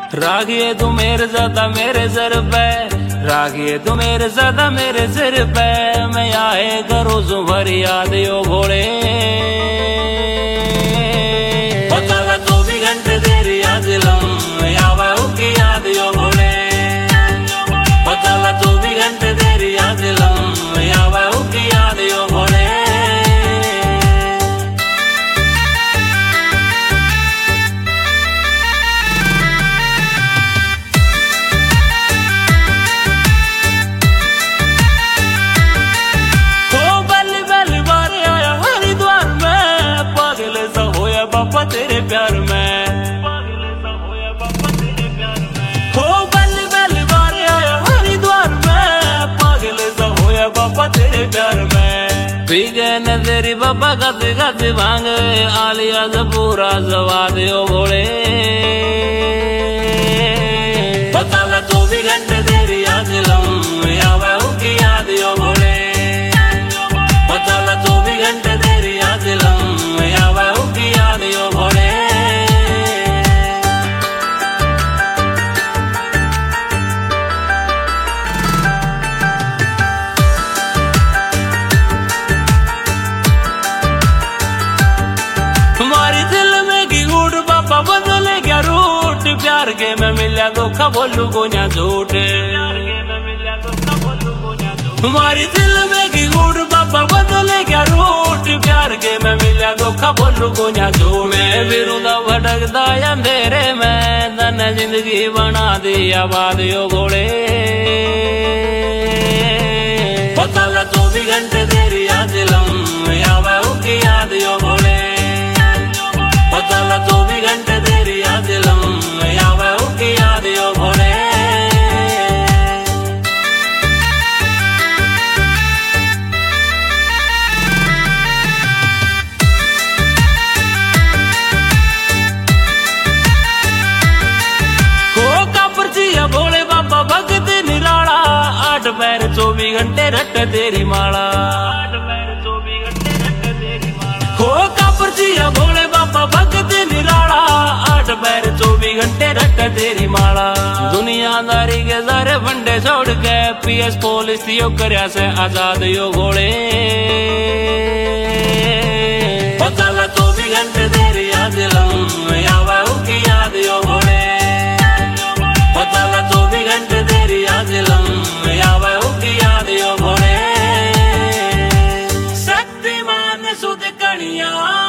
राखिए तू मेरे ज्यादा मेरे सिर पे, राखिए तू मेरे ज्यादा मेरे सिर पे। मैं आए करो सुभर याद यो भोले, पता ला 24 घंटे तेरी याद लम आवे उसकी याद यो भोले, पता ला 24 घंटे तेरी याद लम आवे उसकी याद यो भोले। बापा तेरे प्यार में, हो बल बल बार आया हरिद्वार में, पागल सा होया बापा तेरे प्यार में। पी गए न तेरी बाबा गद गद भांग, आलिया से पूरा सवाद यो भोले, पता ला 24 घंटे तेरी याद लम आवे उसकी याद यो भोले, पता ला 24 घंटे तेरी याद लम आवे उसकी याद यो भोले। हमारी दिल में की गुड़ बाबा बदले क्या रूट, प्यार के मैं मिला धोखा बोलू को ना झूठ, हमारी दिल में की गुड़ बाबा बदले क्या रूट, प्यार के मैं मिला धोखा बोलू को ना झूठ। मैं विरुदा भटकदा अंधेरे में, तन जिंदगी बना दी आबाद यो घोड़े, पता ला 24 घंटे तेरी याद लम आवे उसकी याद यो घोड़े, पता ला 24 घंटे तेरी याद लम आवे उसकी याद यो घोड़े। भोले बाबा भगत निराला, 8 पैर 24 घंटे रट तेरी माला, 8 पैर 24 घंटे रट तेरी माला। हो कापर जिया भोले बाबा भगत निराला, 8 पैर 24 घंटे रट तेरी माला। दुनियादारी के सारे फंडे छोड़ के, पीएस पुलिस यो करया से आजाद यो घोड़े, पता ला 24 घंटे तेरी याद लम आवे उसकी याद यो घोड़े, पता ला 24 घंटे तेरी याद लम आवे उसकी याद यो घोड़े। शक्तिमान सुध कणिया